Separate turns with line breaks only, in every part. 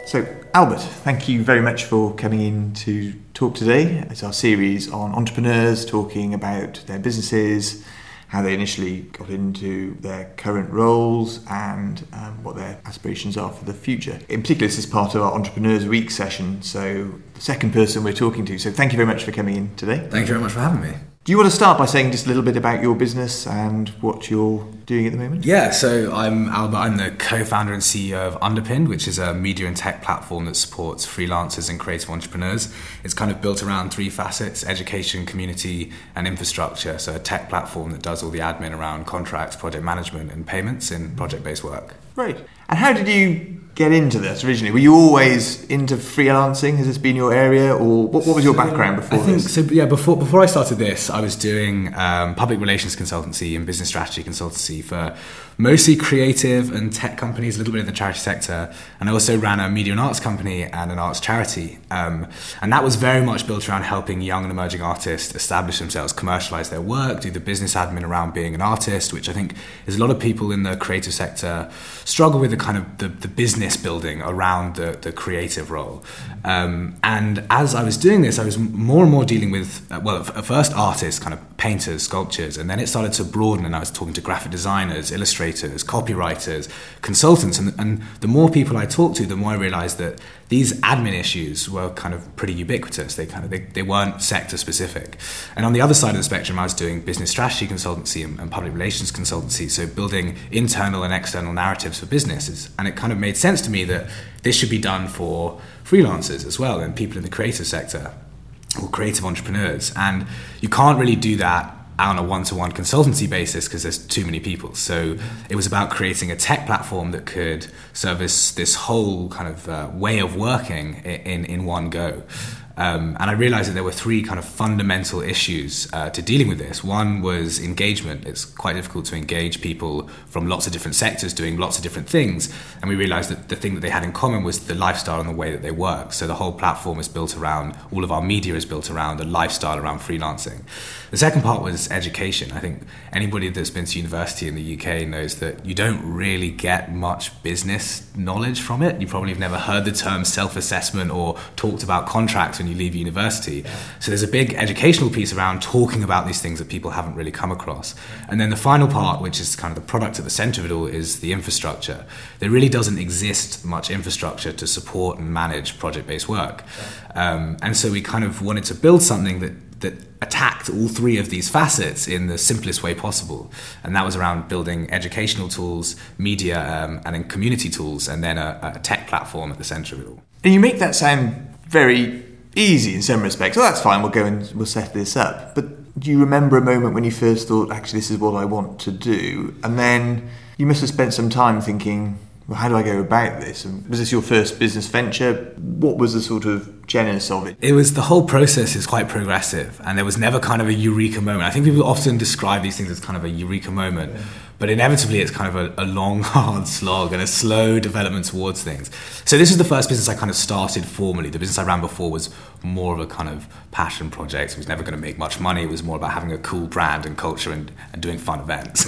So, Albert, thank you very much for coming in to talk today. It's our series on entrepreneurs talking about their businesses, how they initially got into their current roles, and what their aspirations are for the future. In particular, this is part of our Entrepreneurs Week session, so the second person we're talking to. So thank you very much for coming in today.
Thank you very much for having me.
Do you want to start by saying just a little bit about your business and what you're doing at the moment?
Yeah, so I'm Albert. I'm the co-founder and CEO of Underpinned, which is a media and tech platform that supports freelancers and creative entrepreneurs. It's kind of built around three facets: education, community, and infrastructure. So a tech platform that does all the admin around contracts, project management, and payments in project-based work.
Great. And how did you get into this originally? Were you always into freelancing? Has this been your area, or what was your background before this?
Before I started this, I was doing public relations consultancy and business strategy consultancy for mostly creative and tech companies, a little bit in the charity sector, and I also ran a media and arts company and an arts charity, and that was very much built around helping young and emerging artists establish themselves, commercialize their work, do the business admin around being an artist, which I think is a lot of people in the creative sector struggle with, the kind of the business building around the creative role. And as I was doing this, I was more and more dealing with, at first artists, kind of painters, sculptors, and then it started to broaden, and I was talking to graphic designers, illustrators, copywriters, consultants, and the more people I talked to, the more I realized that these admin issues were kind of pretty ubiquitous. They weren't sector specific. And on the other side of the spectrum, I was doing business strategy consultancy and public relations consultancy, so building internal and external narratives for businesses. And it kind of made sense to me that this should be done for freelancers as well and people in the creative sector or creative entrepreneurs. And you can't really do that on a one-to-one consultancy basis because there's too many people. So it was about creating a tech platform that could service this whole kind of way of working in one go. And I realized that there were three kind of fundamental issues to dealing with this. One was engagement. It's quite difficult to engage people from lots of different sectors doing lots of different things. And we realized that the thing that they had in common was the lifestyle and the way that they work. So the whole platform is built around, all of our media is built around a lifestyle around freelancing. The second part was education. I think anybody that's been to university in the UK knows that you don't really get much business knowledge from it. You probably have never heard the term self-assessment or talked about contracts when you leave university. Yeah. So there's a big educational piece around talking about these things that people haven't really come across. And then the final part, which is kind of the product at the center of it all, is the infrastructure. There really doesn't exist much infrastructure to support and manage project-based work. Yeah. And so we kind of wanted to build something that attacked all three of these facets in the simplest way possible. And that was around building educational tools, media, and then community tools, and then a tech platform at the center of it all.
And you make that sound very easy in some respects. Oh, that's fine, we'll go and we'll set this up. But do you remember a moment when you first thought, actually, this is what I want to do? And then you must have spent some time thinking, well, how do I go about this? And was this your first business venture? What was the sort of genesis of it?
It was, the whole process is quite progressive, and there was never kind of a eureka moment. I think people often describe these things as kind of a eureka moment, but inevitably it's kind of a long, hard slog and a slow development towards things. So this is the first business I kind of started formally. The business I ran before was more of a kind of passion project. It was never going to make much money. It was more about having a cool brand and culture and doing fun events.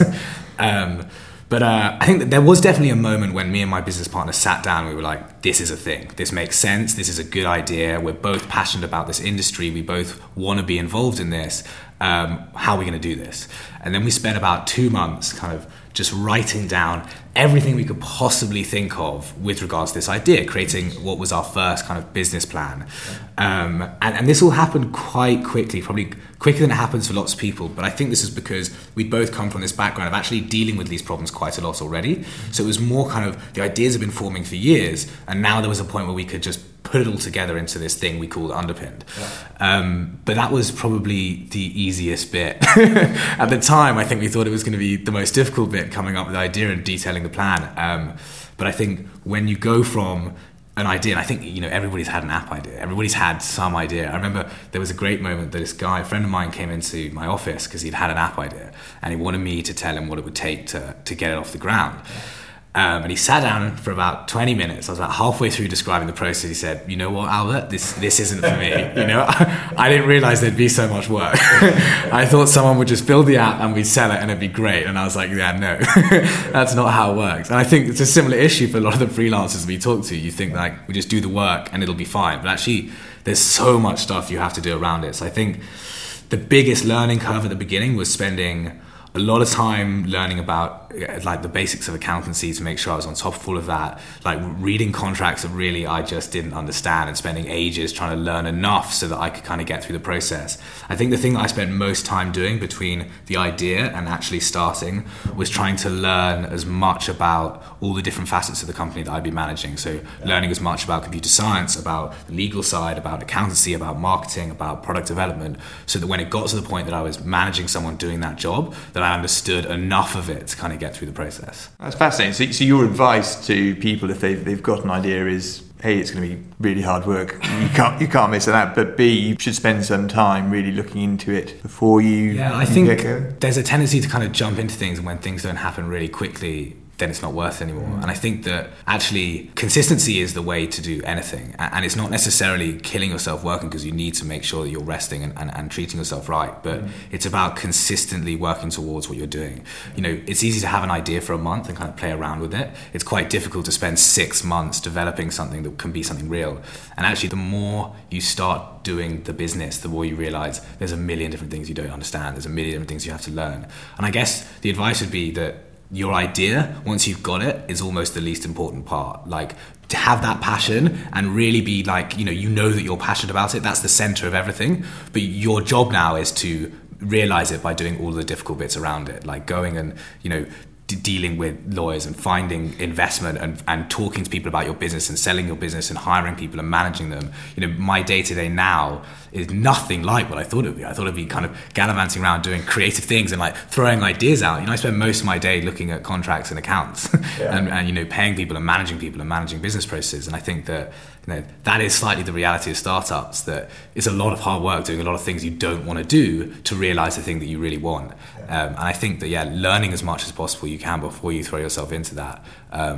But I think that there was definitely a moment when me and my business partner sat down and we were like, this is a thing. This makes sense. This is a good idea. We're both passionate about this industry. We both want to be involved in this. How are we going to do this? And then we spent about 2 months kind of just writing down everything we could possibly think of with regards to this idea, creating what was our first kind of business plan. And this all happened quite quickly, probably quicker than it happens for lots of people. But I think this is because we'd both come from this background of actually dealing with these problems quite a lot already. So it was more kind of, the ideas have been forming for years, and now there was a point where we could just put it all together into this thing we called Underpinned. Yeah. But that was probably the easiest bit. At the time, I think we thought it was going to be the most difficult bit, coming up with the idea and detailing the plan. But I think when you go from an idea, and I think, you know, everybody's had an app idea. Everybody's had some idea. I remember there was a great moment that this guy, a friend of mine, came into my office because he'd had an app idea and he wanted me to tell him what it would take to get it off the ground. And he sat down for about 20 minutes. I was about halfway through describing the process. He said, "You know what, Albert, this isn't for me." I didn't realize there'd be so much work. I thought someone would just build the app and we'd sell it and it'd be great. And I was like, yeah, no, that's not how it works. And I think it's a similar issue for a lot of the freelancers we talk to. You think like we just do the work and it'll be fine. But actually, there's so much stuff you have to do around it. So I think the biggest learning curve at the beginning was spending a lot of time learning about like the basics of accountancy to make sure I was on top of all of that, like reading contracts that really I just didn't understand and spending ages trying to learn enough so that I could kind of get through the process. I think the thing that I spent most time doing between the idea and actually starting was trying to learn as much about all the different facets of the company that I'd be managing. So learning as much about computer science, about the legal side, about accountancy, about marketing, about product development, so that when it got to the point that I was managing someone doing that job, that I understood enough of it to kind of get through the process.
That's fascinating. So your advice to people if they've got an idea is, A, it's going to be really hard work. You can't miss it out. But B, you should spend some time really looking into it before you.
Yeah, I think there's a tendency to kind of jump into things, and when things don't happen really quickly, then it's not worth it anymore. And I think that actually consistency is the way to do anything. And it's not necessarily killing yourself working, because you need to make sure that you're resting and treating yourself right. But it's about consistently working towards what you're doing. It's easy to have an idea for a month and kind of play around with it. It's quite difficult to spend 6 months developing something that can be something real. And actually, the more you start doing the business, the more you realize there's a million different things you don't understand. There's a million different things you have to learn. And I guess the advice would be that your idea, once you've got it, is almost the least important part. Like, to have that passion and really be like, you know that you're passionate about it, that's the center of everything. But your job now is to realize it by doing all the difficult bits around it, like going and, dealing with lawyers and finding investment and talking to people about your business and selling your business and hiring people and managing them. My day-to-day now is nothing like what I thought it would be. I thought it'd be kind of gallivanting around doing creative things and like throwing ideas out. I spend most of my day looking at contracts and accounts and paying people and managing business processes. And I think that that is slightly the reality of startups, that it's a lot of hard work doing a lot of things you don't want to do to realize the thing that you really want. And I think that, learning as much as possible you can before you throw yourself into that.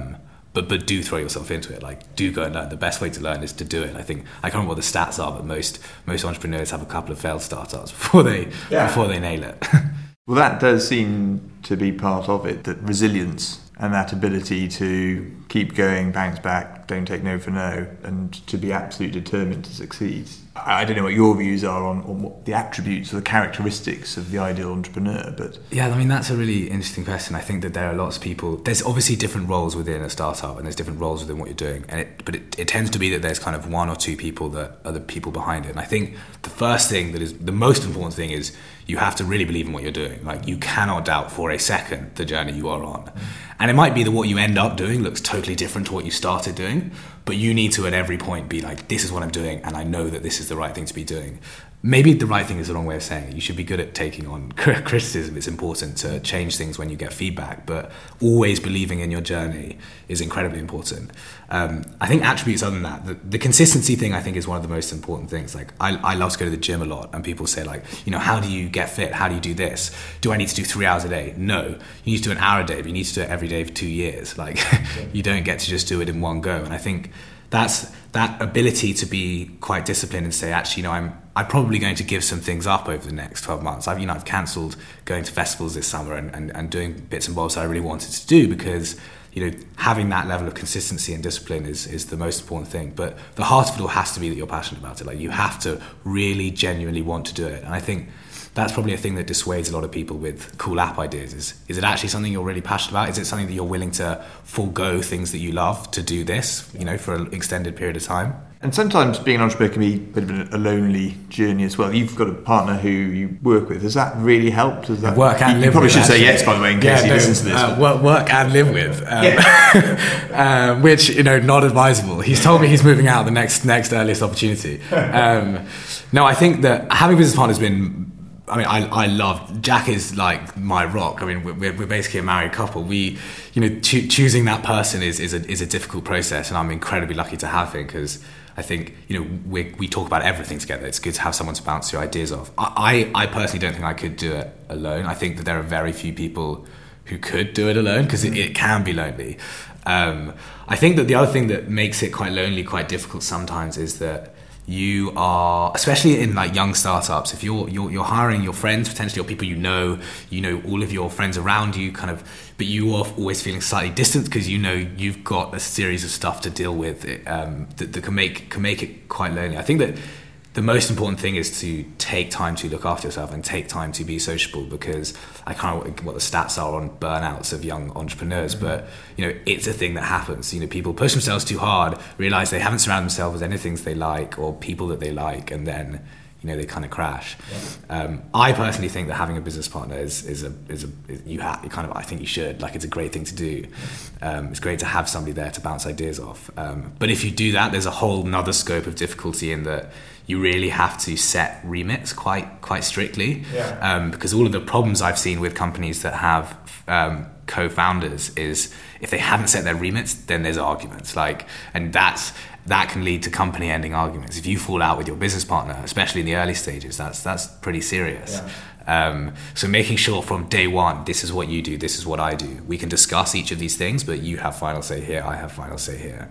But do throw yourself into it. Like, do go and learn. The best way to learn is to do it. I think, I can't remember what the stats are, but most entrepreneurs have a couple of failed startups before they nail it.
Well, that does seem to be part of it, that resilience and that ability to keep going, bounce back, don't take no for no, and to be absolutely determined to succeed. I don't know what your views are on what the attributes or the characteristics of the ideal entrepreneur, but...
Yeah, that's a really interesting question. I think that there are lots of people... There's obviously different roles within a startup, and there's different roles within what you're doing, but it tends to be that there's kind of one or two people that are the people behind it. And I think the first thing that is the most important thing is you have to really believe in what you're doing. Like, you cannot doubt for a second the journey you are on. And it might be that what you end up doing looks totally different to what you started doing, but you need to at every point be like, this is what I'm doing, and I know that this is the right thing to be doing. Maybe the right thing is the wrong way of saying it. You should be good at taking on criticism. It's important to change things when you get feedback, but always believing in your journey is incredibly important. I think attributes other than that, the consistency thing, I think, is one of the most important things. Like, I love to go to the gym a lot, and people say, like, how do you get fit? How do you do this? Do I need to do 3 hours a day? No. You need to do an hour a day, but you need to do it every day for 2 years. Like, you don't get to just do it in one go. And I think that's that ability to be quite disciplined and say, actually, I'm probably going to give some things up over the next 12 months. I've cancelled going to festivals this summer and doing bits and bobs that I really wanted to do, because having that level of consistency and discipline is the most important thing. But the heart of it all has to be that you're passionate about it. Like, you have to really genuinely want to do it. And I think that's probably a thing that dissuades a lot of people with cool app ideas. Is it actually something you're really passionate about? Is it something that you're willing to forego things that you love to do this, for an extended period of time? And
sometimes being an entrepreneur can be a bit of a lonely journey as well. You've got a partner who you work with. Has that really helped? Does that
work and live with?
You probably should say yes, by the way, in case he listens to this.
Work and live with, which not advisable. He's told me he's moving out the next earliest opportunity. No, I think that having a business partner has been. I love Jack. Is like my rock. We're basically a married couple. We, choosing that person is a difficult process, and I'm incredibly lucky to have him, because I think we talk about everything together. It's good to have someone to bounce your ideas off. I personally don't think I could do it alone. I think that there are very few people who could do it alone, because it can be lonely. I think that the other thing that makes it quite lonely, quite difficult sometimes, is that you are, especially in like young startups, if you're hiring your friends potentially, or people you know all of your friends around you kind of, but you are always feeling slightly distant because you know you've got a series of stuff to deal with that can make it quite lonely. I think that the most important thing is to take time to look after yourself and take time to be sociable, because I can't remember what the stats are on burnouts of young entrepreneurs, but it's a thing that happens. People push themselves too hard, realize they haven't surrounded themselves with anything they like or people that they like, and then they kind of crash. Yeah. I personally think that having a business partner I think you should. Like, it's a great thing to do. It's great to have somebody there to bounce ideas off. But if you do that, there's a whole nother scope of difficulty in that you really have to set remits quite strictly. Yeah. Because all of the problems I've seen with companies that have co-founders is if they haven't set their remits, then there's arguments. And that can lead to company-ending arguments. If you fall out with your business partner, especially in the early stages, that's pretty serious. Yeah. So making sure from day one, this is what you do, this is what I do. We can discuss each of these things, but you have final say here, I have final say here.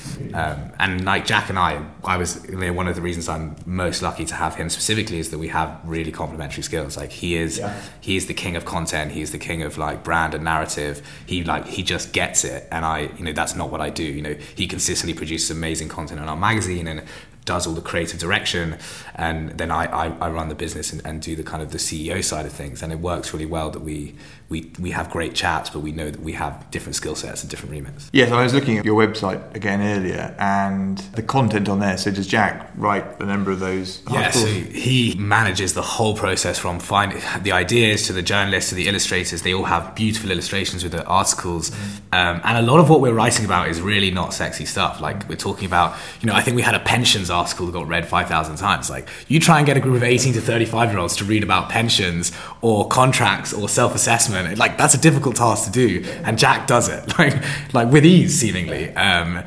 And like Jack and I was one of the reasons I'm most lucky to have him specifically is that we have really complementary skills. Like he is the king of content, he's the king of like brand and narrative. He just gets it, and that's not what I do. He consistently produces amazing content on our magazine and does all the creative direction, and then I run the business and do the kind of the CEO side of things, and it works really well that we have great chats, but we know that we have different skill sets and different remits.
Yes, I was looking at your website again earlier, and the content on there. So does Jack write a number of those articles?
Yeah, so he manages the whole process from finding the ideas to the journalists to the illustrators. They all have beautiful illustrations with the articles, and a lot of what we're writing about is really not sexy stuff. Like we're talking about, I think we had a pensions article that got read 5,000 times. Like, you try and get a group of 18 to 35-year-olds to read about pensions or contracts or self-assessment. Like, that's a difficult task to do, and Jack does it like with ease, seemingly. Kind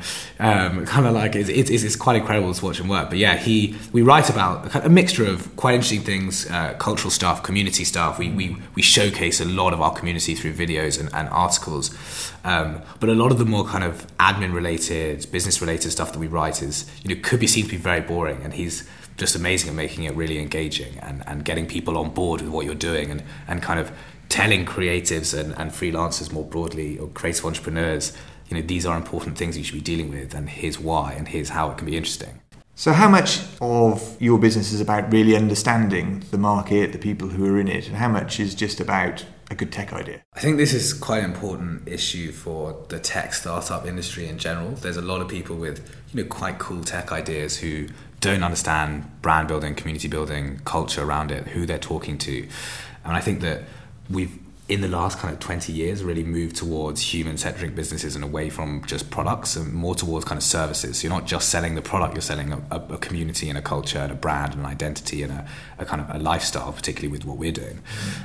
of like it's quite incredible to watch him work. But yeah, we write about a mixture of quite interesting things, cultural stuff, community stuff. We showcase a lot of our community through videos and articles. But a lot of the more kind of admin-related, business-related stuff that we write is, could be seen to be very boring, and he's just amazing at making it really engaging and getting people on board with what you're doing and kind of telling creatives and freelancers more broadly, or creative entrepreneurs, these are important things you should be dealing with, and here's why, and here's how it can be interesting.
So how much of your business is about really understanding the market, the people who are in it, and how much is just about a good tech idea?
I think this is quite an important issue for the tech startup industry in general. There's a lot of people with quite cool tech ideas who don't understand brand building, community building, culture around it, who they're talking to. And I think that we've, in the last kind of 20 years, really moved towards human-centric businesses and away from just products, and more towards kind of services. So you're not just selling the product, you're selling a community and a culture and a brand and an identity and a kind of a lifestyle, particularly with what we're doing.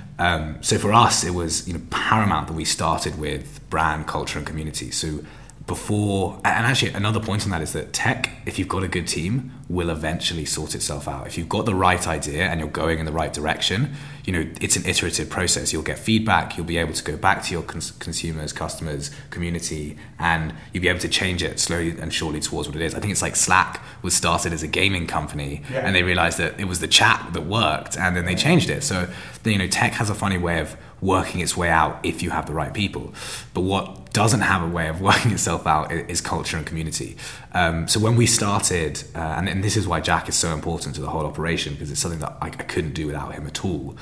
So for us, it was paramount that we started with brand, culture and community. So before, and actually another point on that is that tech, if you've got a good team, will eventually sort itself out. If you've got the right idea and you're going in the right direction, it's an iterative process. You'll get feedback, you'll be able to go back to your consumers, customers, community, and you'll be able to change it slowly and surely towards what it is. I think it's like Slack was started as a gaming company, and they realized that it was the chat that worked, and then they changed it. So tech has a funny way of working its way out if you have the right people. But what doesn't have a way of working itself out is culture and community. So when we started, and this is why Jack is so important to the whole operation, because it's something that I couldn't do without him at all,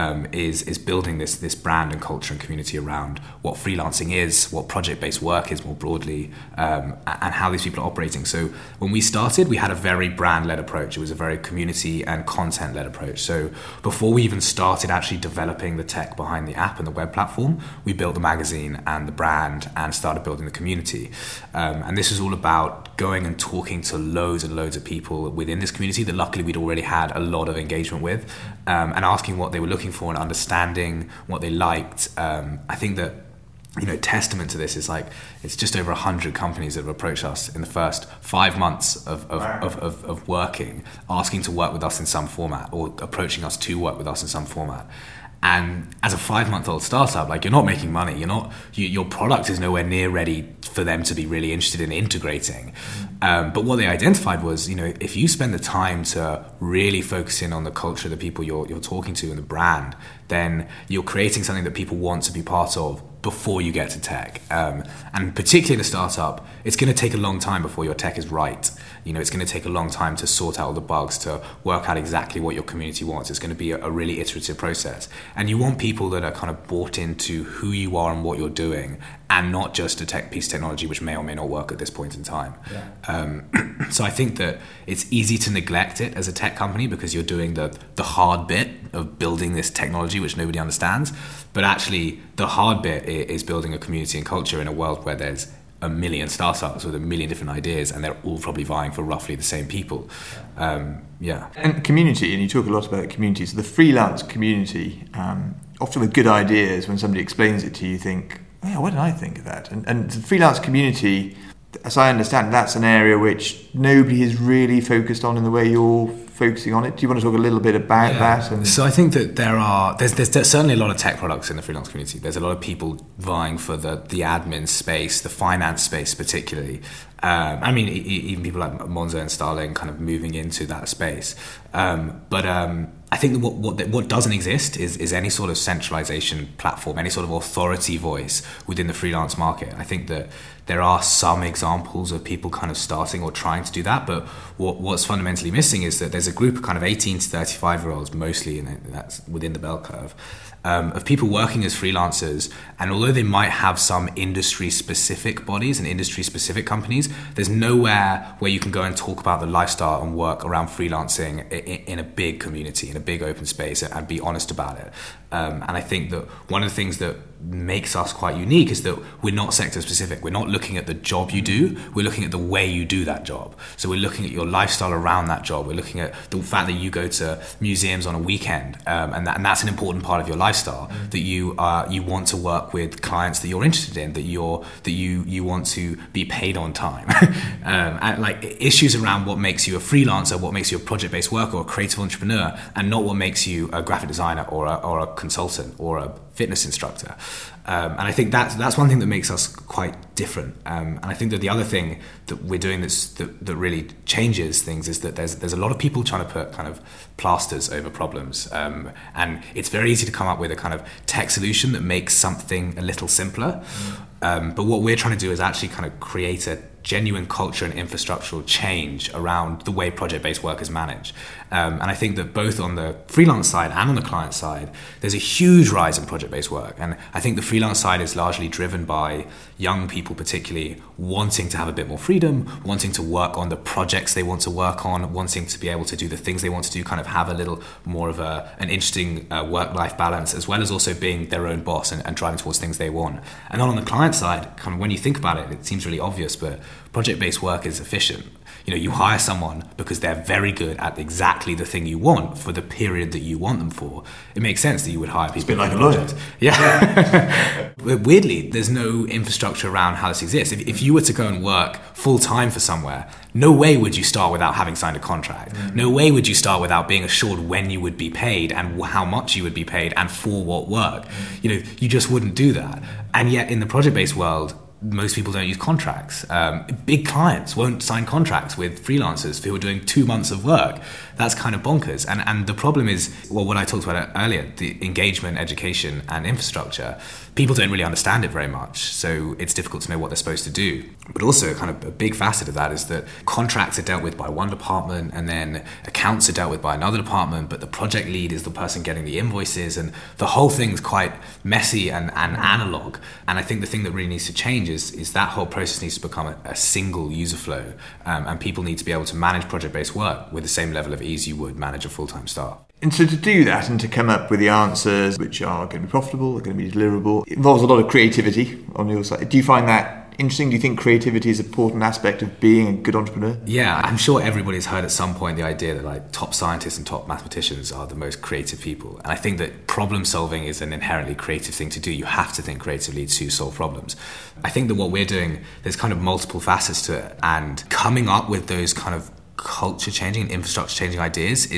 is building this brand and culture and community around what freelancing is, what project-based work is more broadly, and how these people are operating. So when we started, we had a very brand-led approach. It was a very community and content-led approach. So before we even started actually developing the tech behind the app and the web platform, we built the magazine and the brand and started building the community. And this is all about going and talking to loads and loads of people within this community that luckily we'd already had a lot of engagement with, and asking what they were looking for and understanding what they liked. I think that testament to this is it's just over 100 companies that have approached us in the first 5 months of working, asking to work with us in some format or approaching us to work with us in some format. And as a 5-month-old startup, like, you're not making money. Your product is nowhere near ready for them to be really interested in integrating. But what they identified was, if you spend the time to really focus in on the culture of the people you're talking to and the brand, then you're creating something that people want to be part of before you get to tech. And particularly in a startup, it's going to take a long time before your tech is right. It's going to take a long time to sort out all the bugs, to work out exactly what your community wants. It's going to be a really iterative process. And you want people that are kind of bought into who you are and what you're doing, and not just a piece of technology which may or may not work at this point in time. Yeah. So I think that it's easy to neglect it as a tech company because you're doing the hard bit of building this technology which nobody understands. But actually, the hard bit is building a community and culture in a world where there's a million startups with a million different ideas, and they're all probably vying for roughly the same people. And
community, and you talk a lot about communities. The freelance community, often with good ideas, when somebody explains it to you, you think, oh, yeah, why didn't I think of that? And the freelance community, as I understand, that's an area which nobody is really focused on in the way you're focusing on it. Do you want to talk a little bit about that?
So I think that there's certainly a lot of tech products in the freelance community. There's a lot of people vying for the admin space, the finance space particularly. Even people like Monzo and Starling kind of moving into that space. But I think that what doesn't exist is any sort of centralization platform, any sort of authority voice within the freelance market. I think that there are some examples of people kind of starting or trying to do that, but what's fundamentally missing is that there's a group of kind of 18 to 35-year-olds, mostly, and that's within the bell curve, of people working as freelancers. And although they might have some industry-specific bodies and industry-specific companies, there's nowhere where you can go and talk about the lifestyle and work around freelancing in a big community, in a big open space, and be honest about it. And I think that one of the things that makes us quite unique is that we're not sector specific. We're not looking at the job you do, we're looking at the way you do that job. So we're looking at your lifestyle around that job. We're looking at the fact that you go to museums on a weekend, and that's an important part of your lifestyle, that you want to work with clients that you're interested in, that you want to be paid on time. And like issues around what makes you a freelancer, what makes you a project-based worker or a creative entrepreneur, and not what makes you a graphic designer or a consultant or a fitness instructor. And I think that's one thing that makes us quite different. And I think that the other thing that we're doing that really changes things is that there's a lot of people trying to put kind of plasters over problems. And it's very easy to come up with a kind of tech solution that makes something a little simpler. But what we're trying to do is actually kind of create a genuine culture and infrastructural change around the way project-based work is managed. And I think that both on the freelance side and on the client side, there's a huge rise in project-based work. And I think the freelance side is largely driven by young people particularly wanting to have a bit more freedom, wanting to work on the projects they want to work on, wanting to be able to do the things they want to do, kind of have a little more of an interesting work-life balance, as well as also being their own boss and driving towards things they want. And on the client side, kind of when you think about it, it seems really obvious, but project-based work is efficient. You hire someone because they're very good at exactly the thing you want for the period that you want them for. It makes sense that you would hire people.
It's a bit like a lawyer.
Yeah. Weirdly, there's no infrastructure around how this exists. If you were to go and work full-time for somewhere, no way would you start without having signed a contract. No way would you start without being assured when you would be paid and how much you would be paid and for what work. You just wouldn't do that. And yet in the project-based world, most people don't use contracts. Big clients won't sign contracts with freelancers who are doing 2 months of work. That's kind of bonkers. And the problem is, well, what I talked about earlier, the engagement, education, and infrastructure. People don't really understand it very much, so it's difficult to know what they're supposed to do. But also, kind of a big facet of that is that contracts are dealt with by one department, and then accounts are dealt with by another department, but the project lead is the person getting the invoices, and the whole thing's quite messy and analog. And I think the thing that really needs to change is that whole process needs to become a single user flow, and people need to be able to manage project-based work with the same level of ease you would manage a full-time staff.
And so to do that and to come up with the answers which are going to be profitable, are going to be deliverable, it involves a lot of creativity on your side. Do you find that interesting? Do you think creativity is an important aspect of being a good entrepreneur?
Yeah, I'm sure everybody's heard at some point the idea that like top scientists and top mathematicians are the most creative people. And I think that problem solving is an inherently creative thing to do. You have to think creatively to solve problems. I think that what we're doing, there's kind of multiple facets to it. And coming up with those kind of culture changing and infrastructure changing ideas is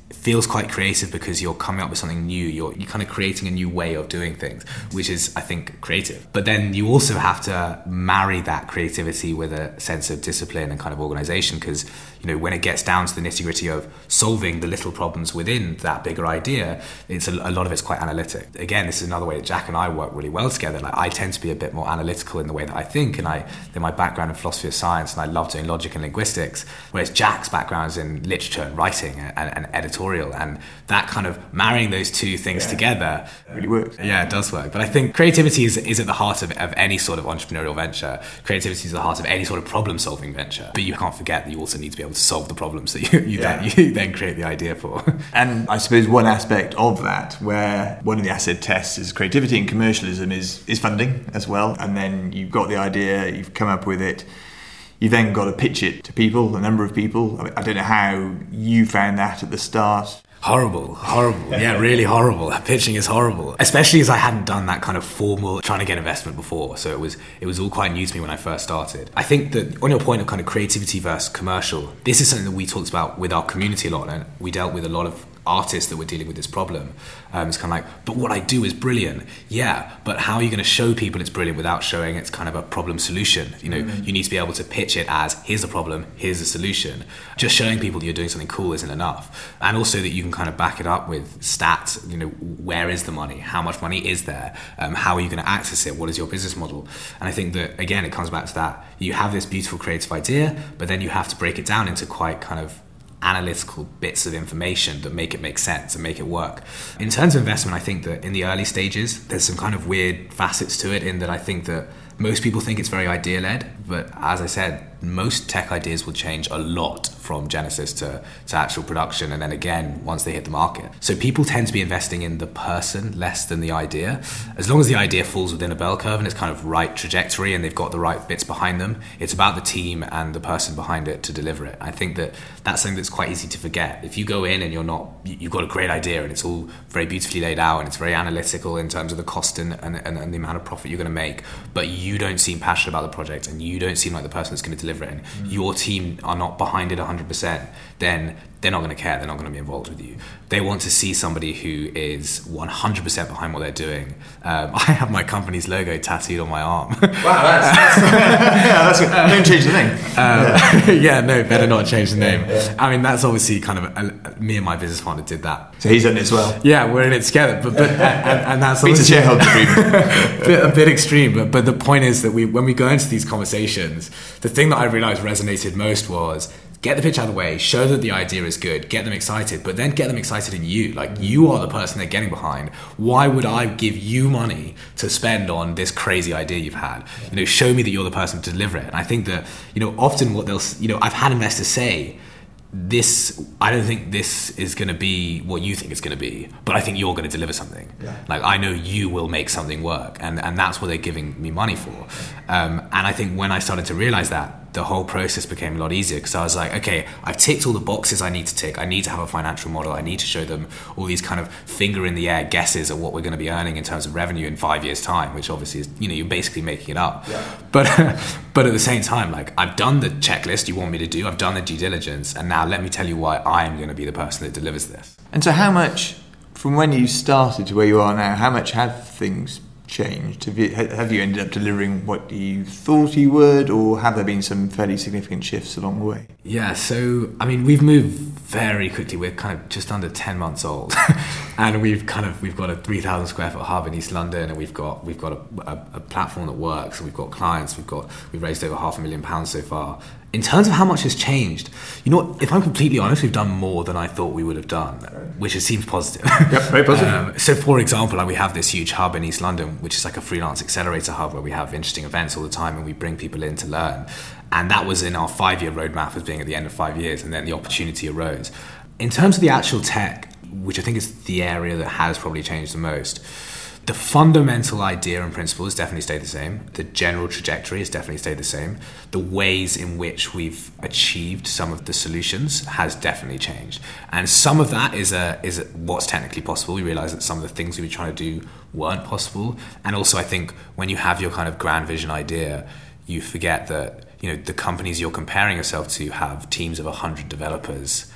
feels quite creative because you're coming up with something new. You're kind of creating a new way of doing things, which is, I think, creative. But then you also have to marry that creativity with a sense of discipline and kind of organization, because, you know, when it gets down to the nitty-gritty of solving the little problems within that bigger idea, it's a lot of it's quite analytic. Again, this is another way that Jack and I work really well together. Like, I tend to be a bit more analytical in the way that I think, and then my background in philosophy of science, and I love doing logic and linguistics, whereas Jack's background is in literature and writing and editorial, and that kind of marrying those two things together
really works.
Yeah, it does work. But I think creativity is at the heart of any sort of entrepreneurial venture. Creativity is at the heart of any sort of problem-solving venture. But you can't forget that you also need to be able to solve the problems that you then create the idea for.
And I suppose one aspect of that, where one of the acid tests is creativity and commercialism, is funding as well. And then you've got the idea, you've come up with it, you've then got to pitch it to people, a number of people. I don't know how you found that at the start.
Horrible. Yeah, really horrible. Pitching is horrible, especially as I hadn't done that kind of formal trying to get investment before. So it was all quite new to me when I first started. I think that on your point of kind of creativity versus commercial, this is something that we talked about with our community a lot, and we dealt with a lot of artists that were dealing with this problem. It's kind of like, but what I do is brilliant. Yeah, but how are you going to show people it's brilliant without showing it's kind of a problem solution? You know, you need to be able to pitch it as, here's the problem, here's the solution. Just showing people that you're doing something cool isn't enough. And also that you can kind of back it up with stats. You know, where is the money? How much money is there? How are you going to access it? What is your business model? And I think that, again, it comes back to that. You have this beautiful creative idea, but then you have to break it down into quite kind of analytical bits of information that make it make sense and make it work. In terms of investment, I think that in the early stages, there's some kind of weird facets to it, in that I think that most people think it's very idea-led, but as I said, most tech ideas will change a lot from genesis to actual production, and then again once they hit the market. So people tend to be investing in the person less than the idea. As long as the idea falls within a bell curve and it's kind of right trajectory and they've got the right bits behind them, it's about the team and the person behind it to deliver it. I think that that's something that's quite easy to forget. If you go in and you've got a great idea and it's all very beautifully laid out and it's very analytical in terms of the cost and the amount of profit you're going to make, but you don't seem passionate about the project and you don't seem like the person that's going to deliver it, and your team are not behind it 100%, then they're not going to care, they're not going to be involved with you. They want to see somebody who is 100% behind what they're doing. I have my company's logo tattooed on my arm.
Wow, that's good. Don't change the name.
Yeah, no, better not change the name. I mean, that's obviously kind of me and my business partner did that.
So he's done it as well.
Yeah, we're in it together, but and that's
beats a shareholder agreement.
a bit extreme. But the point is that when we go into these conversations, the thing that I realised resonated most was, get the pitch out of the way, show that the idea is good, get them excited, but then get them excited in you. Like, you are the person they're getting behind. Why would I give you money to spend on this crazy idea you've had? You know, show me that you're the person to deliver it. And I think that, you know, often what they'll, you know, I've had investors say, I don't think this is going to be what you think it's going to be, but I think you're going to deliver something. Yeah. Like, I know you will make something work, and that's what they're giving me money for. And I think when I started to realize that, the whole process became a lot easier, because I was like, okay, I've ticked all the boxes I need to tick. I need to have a financial model. I need to show them all these kind of finger in the air guesses at what we're going to be earning in terms of revenue in 5 years' time, which obviously is, you know, you're basically making it up. Yeah. But at the same time, like, I've done the checklist you want me to do. I've done the due diligence, and now let me tell you why I am going to be the person that delivers this.
And so how much, from when you started to where you are now, how much have things changed? Have you ended up delivering what you thought you would, or have there been some fairly significant shifts along the way?
Yeah, so I mean, we've moved very quickly. We're kind of just under 10 months old, and we've got a 3,000 square foot hub in East London, and we've got a platform that works, and we've got clients. We've raised over £500,000 so far. In terms of how much has changed, you know what, if I'm completely honest, we've done more than I thought we would have done, which seems positive.
Yep, very positive.
So for example, like, we have this huge hub in East London, which is like a freelance accelerator hub where we have interesting events all the time and we bring people in to learn. And that was in our 5-year roadmap as being at the end of 5 years, and then the opportunity arose. In terms of the actual tech, which I think is the area that has probably changed the most, the fundamental idea and principle has definitely stayed the same. The general trajectory has definitely stayed the same. The ways in which we've achieved some of the solutions has definitely changed. And some of that is what's technically possible. We realize that some of the things we were trying to do weren't possible. And also, I think when you have your kind of grand vision idea, you forget that, you know, the companies you're comparing yourself to have teams of 100 developers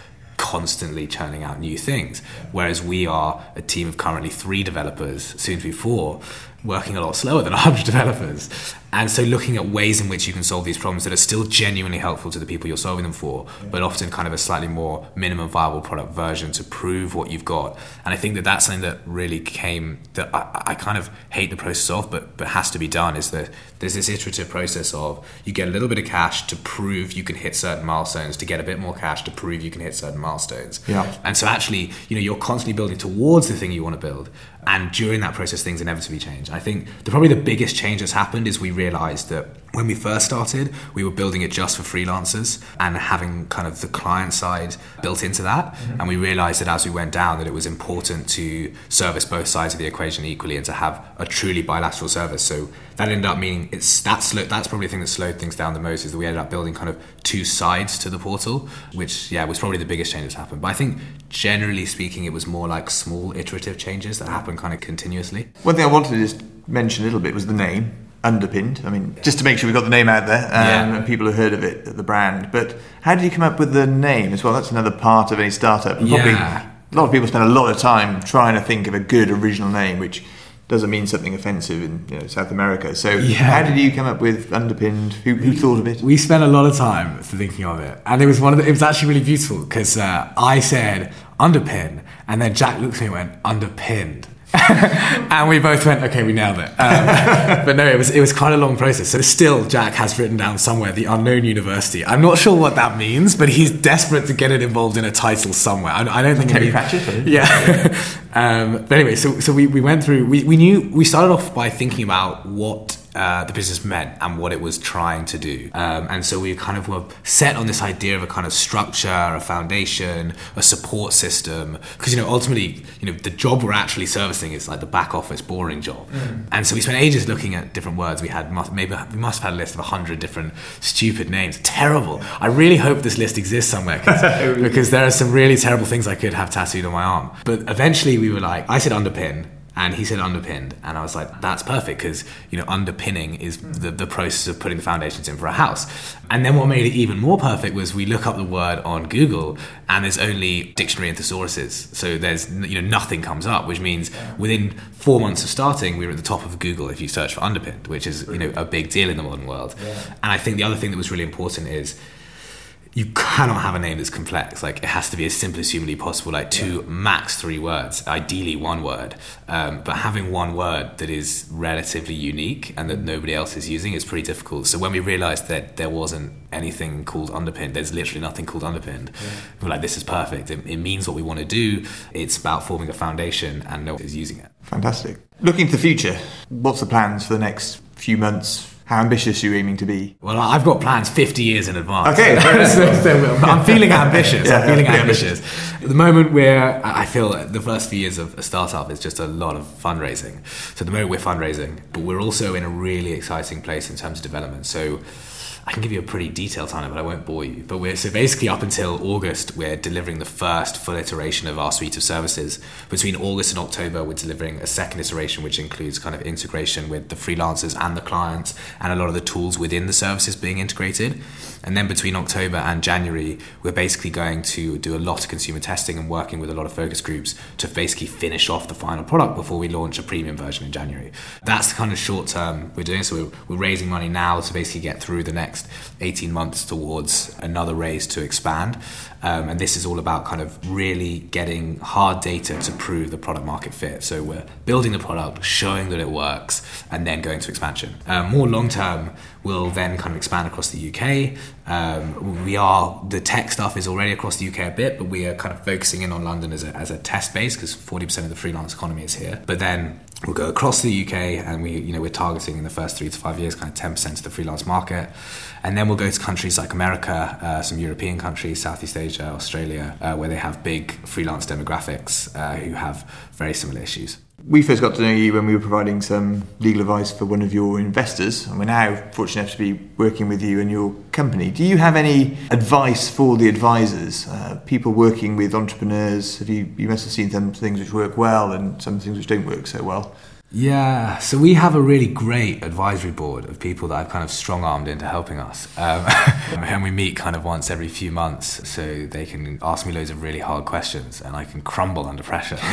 constantly churning out new things. Whereas we are a team of currently 3 developers, soon to be 4, working a lot slower than 100 developers. And so looking at ways in which you can solve these problems that are still genuinely helpful to the people you're solving them for, but often kind of a slightly more minimum viable product version to prove what you've got. And I think that that's something that really came, that I kind of hate the process of, but has to be done, is that there's this iterative process of you get a little bit of cash to prove you can hit certain milestones, to get a bit more cash to prove you can hit certain milestones.
Yeah.
And so actually, you're constantly building towards the thing you want to build. And during that process, things inevitably change. I think probably the biggest change that's happened is we realized that when we first started, we were building it just for freelancers and having kind of the client side built into that. And we realized that as we went down, that it was important to service both sides of the equation equally and to have a truly bilateral service. So that ended up meaning that's probably the thing that slowed things down the most, is that we ended up building kind of 2 sides to the portal, which was probably the biggest change that's happened. But I think generally speaking, it was more like small iterative changes that happen kind of continuously.
One thing I wanted to just mention a little bit was the name, Underpinned. I mean, just to make sure we got the name out there, and people have heard of it, the brand. But how did you come up with the name as well? That's another part of any startup. And probably a lot of people spend a lot of time trying to think of a good original name, which doesn't mean something offensive in South America. So how did you come up with Underpinned? Who thought of it?
We spent a lot of time thinking of it, and it was it was actually really beautiful because I said underpin, and then Jack looked at me and went underpinned. And we both went, okay, we nailed it. But no, it was quite a long process. So still, Jack has written down somewhere the unknown university. I'm not sure what that means, but he's desperate to get it involved in a title somewhere. I don't think
Terry Pratchett.
Yeah. But anyway, so we went through. We started off by thinking about what the business meant and what it was trying to do. And so we kind of were set on this idea of a kind of structure, a foundation, a support system. Because, ultimately, the job we're actually servicing is like the back office boring job. And so we spent ages looking at different words. We must have had a list of 100 different stupid names. Terrible. I really hope this list exists somewhere because there are some really terrible things I could have tattooed on my arm. But eventually we were like, I said underpin, and he said underpinned, and I was like, that's perfect, because underpinning is the process of putting the foundations in for a house. And then what made it even more perfect was we look up the word on Google, and there's only dictionary and thesauruses, so there's nothing comes up, which means within 4 months of starting, we were at the top of Google if you search for underpinned, which is a big deal in the modern world. And I think the other thing that was really important is you cannot have a name that's complex. Like, it has to be as simple as humanly possible, like 2, max 3 words, ideally 1 word. But having 1 word that is relatively unique and that nobody else is using is pretty difficult. So when we realized that there wasn't anything called Underpinned, there's literally nothing called Underpinned, we're like, this is perfect. It means what we want to do. It's about forming a foundation and no one is using it.
Fantastic. Looking to the future, what's the plans for the next few months? How ambitious are you aiming to be?
Well, I've got plans 50 years in advance.
Okay.
I'm feeling ambitious.
Yeah,
I'm feeling ambitious. At the moment, I feel the first few years of a startup is just a lot of fundraising. So at the moment we're fundraising, but we're also in a really exciting place in terms of development. So I can give you a pretty detailed timeline, but I won't bore you. But so basically up until August, we're delivering the first full iteration of our suite of services. Between August and October, we're delivering a second iteration, which includes kind of integration with the freelancers and the clients and a lot of the tools within the services being integrated. And then between October and January, we're basically going to do a lot of consumer testing and working with a lot of focus groups to basically finish off the final product before we launch a premium version in January. That's the kind of short term we're doing. So we're raising money now to basically get through the next 18 months towards another raise to expand. And this is all about kind of really getting hard data to prove the product market fit. So we're building the product, showing that it works, and then going to expansion. More long term, we'll then kind of expand across the UK. The tech stuff is already across the UK a bit, but we are kind of focusing in on London as a test base because 40% of the freelance economy is here. But then we'll go across the UK, and we're targeting in the first 3 to 5 years kind of 10% of the freelance market. And then we'll go to countries like America, some European countries, Southeast Asia, Australia, where they have big freelance demographics who have very similar issues.
We first got to know you when we were providing some legal advice for one of your investors, and we're now fortunate enough to be working with you and your company. Do you have any advice for the advisors, people working with entrepreneurs? You must have seen some things which work well and some things which don't work so well.
Yeah, so we have a really great advisory board of people that I've kind of strong-armed into helping us. And we meet kind of once every few months, so they can ask me loads of really hard questions and I can crumble under pressure.
Sure,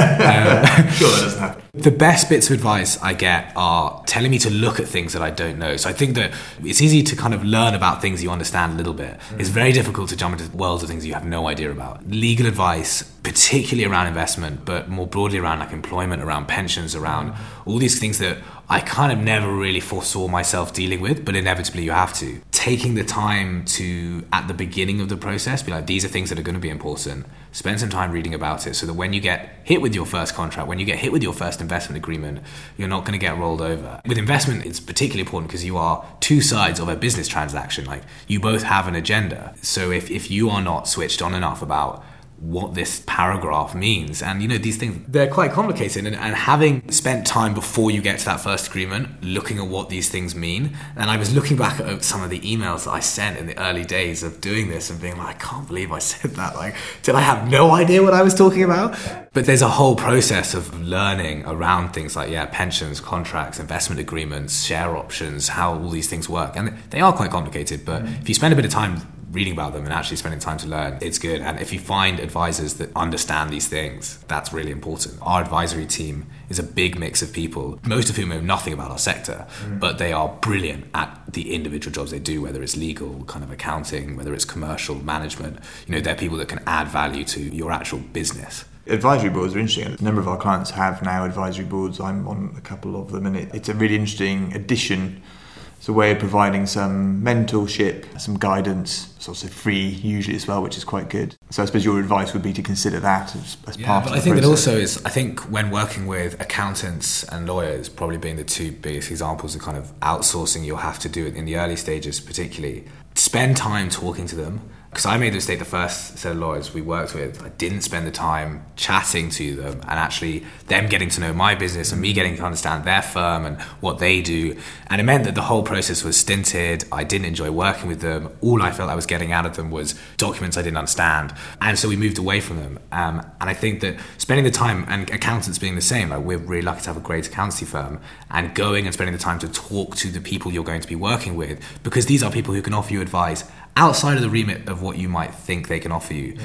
that doesn't happen.
The best bits of advice I get are telling me to look at things that I don't know. So I think that it's easy to kind of learn about things you understand a little bit. It's very difficult to jump into worlds of things you have no idea about. Legal advice, particularly around investment, but more broadly around like employment, around pensions, around all these things that I kind of never really foresaw myself dealing with, but inevitably you have to. Taking the time to, at the beginning of the process, be like, these are things that are going to be important. Spend some time reading about it so that when you get hit with your first contract, when you get hit with your first investment agreement, you're not going to get rolled over. With investment, it's particularly important because you are two sides of a business transaction. Like, you both have an agenda. So if you are not switched on enough about what this paragraph means, and these things, they're quite complicated, and having spent time before you get to that first agreement looking at what these things mean, and I was looking back at some of the emails that I sent in the early days of doing this and being like, I can't believe I said that, like, did I have no idea what I was talking about? But there's a whole process of learning around things like pensions, contracts, investment agreements, share options, how all these things work, and they are quite complicated, but if you spend a bit of time reading about them and actually spending time to learn, it's good. And if you find advisors that understand these things, that's really important. Our advisory team is a big mix of people, most of whom know nothing about our sector, but they are brilliant at the individual jobs they do, whether it's legal, kind of accounting, whether it's commercial management. They're people that can add value to your actual business.
Advisory boards are interesting. A number of our clients have now advisory boards. I'm on a couple of them, and it's a really interesting addition. It's a way of providing some mentorship, some guidance. It's also free usually as well, which is quite good. So I suppose your advice would be to consider that as part of the process.
I think it also is, I think when working with accountants and lawyers, probably being the two biggest examples of kind of outsourcing you'll have to do it in the early stages particularly, spend time talking to them. Because I made the mistake, the first set of lawyers we worked with, I didn't spend the time chatting to them and actually them getting to know my business and me getting to understand their firm and what they do. And it meant that the whole process was stinted. I didn't enjoy working with them. All I felt I was getting out of them was documents I didn't understand. And so we moved away from them. And I think that spending the time, and accountants being the same, like we're really lucky to have a great accountancy firm, and going and spending the time to talk to the people you're going to be working with, because these are people who can offer you advice outside of the remit of what you might think they can offer you.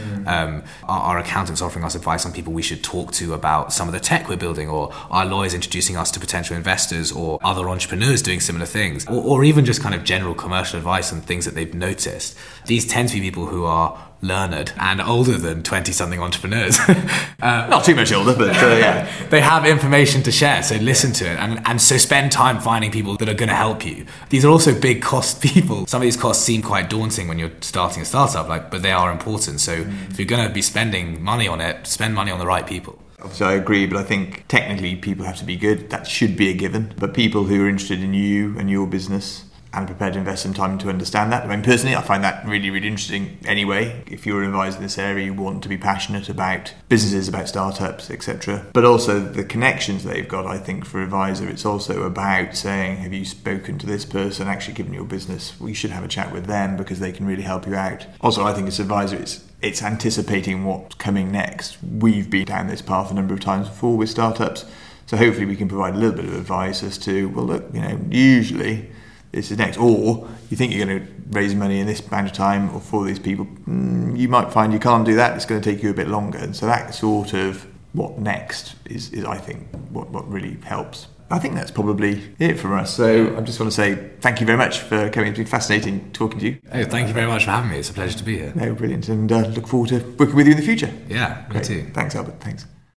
Our accountants offering us advice on people we should talk to about some of the tech we're building, or our lawyers introducing us to potential investors or other entrepreneurs doing similar things, or even just kind of general commercial advice on things that they've noticed. These tend to be people who are learned and older than 20-something entrepreneurs.
Not too much older, but yeah.
They have information to share, so listen to it. And so spend time finding people that are going to help you. These are also big cost people. Some of these costs seem quite daunting when you're starting a startup, but they are important. So if you're going to be spending money on it, spend money on the right people.
Obviously, I agree, but I think technically people have to be good. That should be a given. But people who are interested in you and your business and prepared to invest some time to understand that. I mean, personally, I find that really, really interesting anyway. If you're an advisor in this area, you want to be passionate about businesses, about startups, etc. But also the connections they've got, I think, for advisor, it's also about saying, have you spoken to this person, actually given your business? We should have a chat with them because they can really help you out. Also, I think as advisor, it's anticipating what's coming next. We've been down this path a number of times before with startups, so hopefully we can provide a little bit of advice as to, well, look, usually this is next, or you think you're going to raise money in this amount of time or for these people, you might find you can't do that, it's going to take you a bit longer. And so that sort of what next is I think what really helps. I think that's probably it for us. So I just want to say thank you very much for coming. It's been fascinating talking to you.
Oh, thank you very much for having me. It's a pleasure to be here.
No, brilliant, and look forward to working with you in the future.
Yeah, me too.
Thanks, Albert. Thanks.